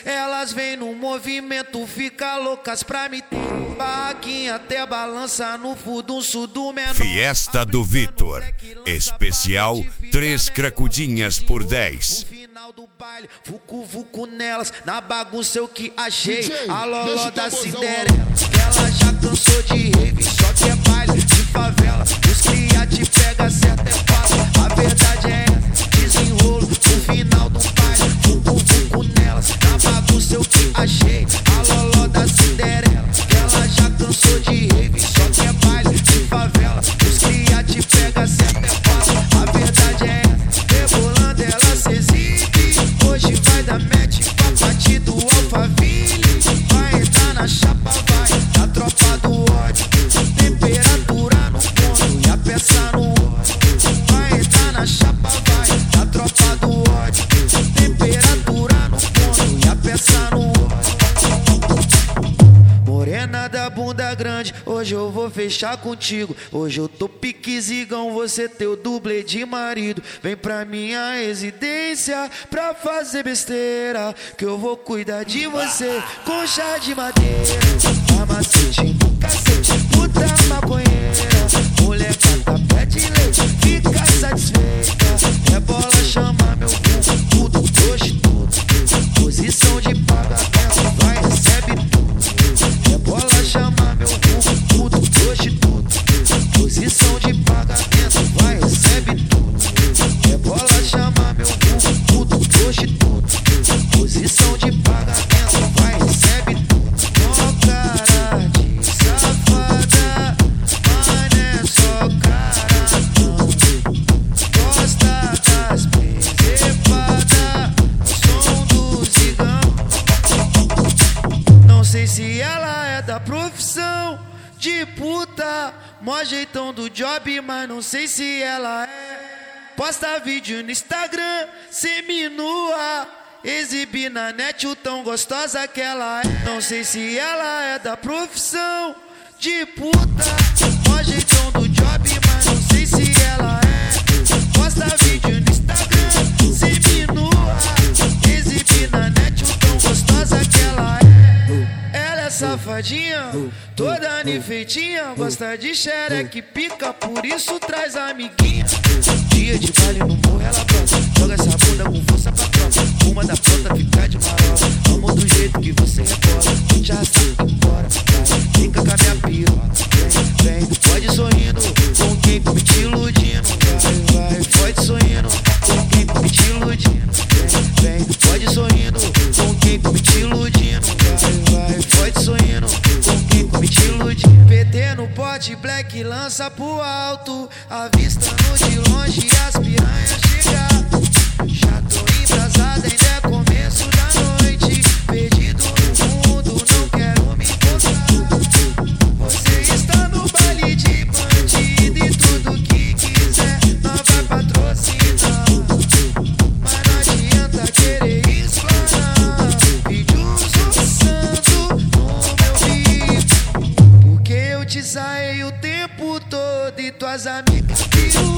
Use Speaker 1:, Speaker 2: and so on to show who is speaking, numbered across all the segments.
Speaker 1: Elas vêm no movimento, fica loucas pra me ter. Barraquinha até balança no furdunço do menor.
Speaker 2: Fiesta do Vitor, especial 3 cracudinhas por 10.
Speaker 1: No final do baile, vucu nelas, na bagunça eu que achei a loló da Cinderela. Ela já cansou de rave, só que é baile de favela. Os cria te pega, certo é fala, a verdade é essa. Desenrolo no final do baile, vucu nelas, na bagunça eu que achei a loló da Cinderela. Ela já cansou de rave, só que é baile de favela. Os cria te pega, certo é fala, a verdade é essa. Rebolando ela se exibe, hoje vai dar match com a parte do Alphaville. Vai entrar na chapa, vai, na tropa do ódio. Temperatura no ponto e a peça no ódio. Vai entrar na chapa, vai, na tropa do ódio. Temperatura no ponto e a peça no ódio. Morena da bunda grande, hoje eu vou fechar contigo. Hoje eu tô piquezigão, você teu dublê de marido. Vem pra minha residência pra fazer besteira, que eu vou cuidar de você com chá de madeira. Macete no cacete, puta maconheira. Molecada pede leite, fica satisfeita. É bola, chama meu cu, tudo, hoje tudo. Posição de pagamento, vai, recebe tudo. É bola, chama meu cu, tudo, hoje tudo. Posição de pagamento, vai, recebe tudo. É bola, chama meu cu, tudo, hoje tudo. Posição de pagamento, vai, recebe tudo. Ó cara de safada, mané só caratão. Gosta das presepadas, o som do zigão. Não sei se ela é da profissão de puta, mó jeitão do job, mas não sei se ela é. Posta vídeo no Instagram, seminua, exibir na net o tão gostosa que ela é. Não sei se ela é da profissão de puta, mó jeitão do job, mas não sei se ela é. Posta vídeo no Instagram, seminua, exibir na net o tão gostosa que ela é. Ela é safadinha, toda nifeitinha, gosta de xereque, pica, por isso traz amiguinha. Dia de baile no morro, ela brota, joga essa bunda com força pra tropa. Uma da planta fica de marola, amo do jeito que você rebola. Já sai embora, vai, fica com a minha piroca. Vem, pode sorrindo, com quem come te iludindo. Vai, pode sorrindo, com quem come te iludindo. Vem, pode sorrindo, com quem come te iludindo. Vai, pode sorrindo, com quem come te iludindo. PT no pote, black lança pro alto, avistando de longe as piranhas chegar. Já tô embrasada, ainda é começo da noite. Perdido no mundo, não quero me encontrar. Você está no baile de bandido e tudo que quiser não vai patrocinar. Mas não adianta querer explanar. Vídeos roçando no meu bico, porque eu te saí o tempo todo e tuas amigas viu.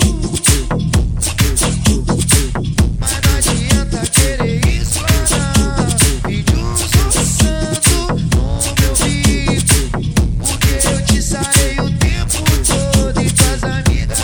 Speaker 1: Mas não adianta querer explanar. Vídeos roçando no meu bico, porque eu te saí o tempo todo e tuas amigas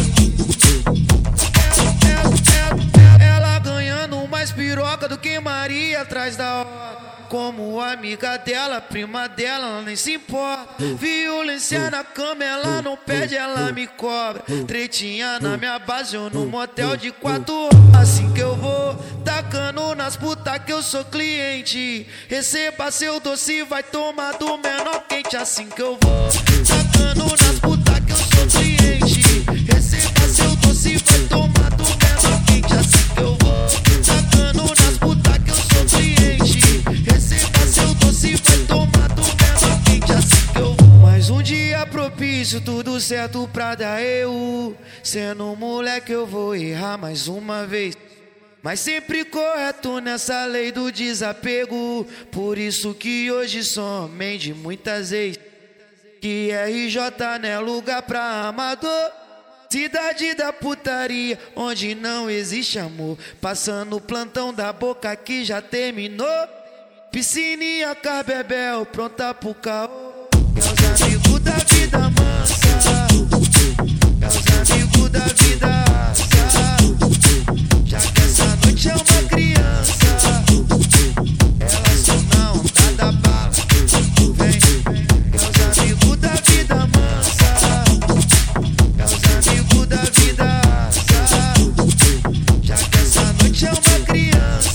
Speaker 1: viu. Ela ganhando mais piroca do que Maria atrás da hora. Como amiga dela, prima dela, ela nem se importa. Violência na cama, ela não pede, ela me cobra. Tretinha na minha base, eu no motel de 4 horas. Assim que eu vou, tacando nas putas que eu sou cliente. Receba seu doce, vai tomar do menor quente. Assim que eu vou, tacando nas putas que eu sou cliente. Receba seu doce, vai tomar do menor quente. Assim que eu vou, tacando nas putas que eu sou cliente. Receba seu doce, vai tomar do menor quente. Assim que eu vou. Mais um dia propício, tudo certo pra dar eu. Sendo um moleque eu vou errar mais uma vez, mas sempre correto nessa lei do desapego. Por isso que hoje sou homem de muitas vezes. Que RJ não é lugar pra amador. Cidade da putaria, onde não existe amor. Passando o plantão da boca que já terminou. piscininha, carbebel, pronta pro caô. É os amigos da vida mansa, é os amigos da vida asa. Já que essa noite é uma criança, elas são na onda da bala. Vem, é os amigos da vida mansa, é os amigos da vida asa. Já que essa noite é uma criança,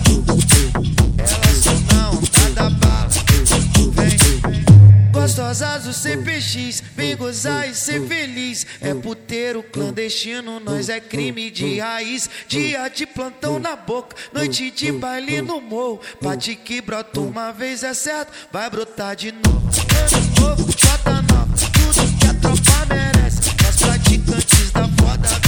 Speaker 1: elas são na onda da bala. Vem, gostosas do CPX, vem gozar e ser feliz. É puteiro clandestino, nós é crime de raiz. Dia de plantão na boca, noite de baile no morro. Bate que brota uma vez é certo, vai brotar de novo. Ano novo, bota nova, tudo que a tropa merece. As praticantes da foda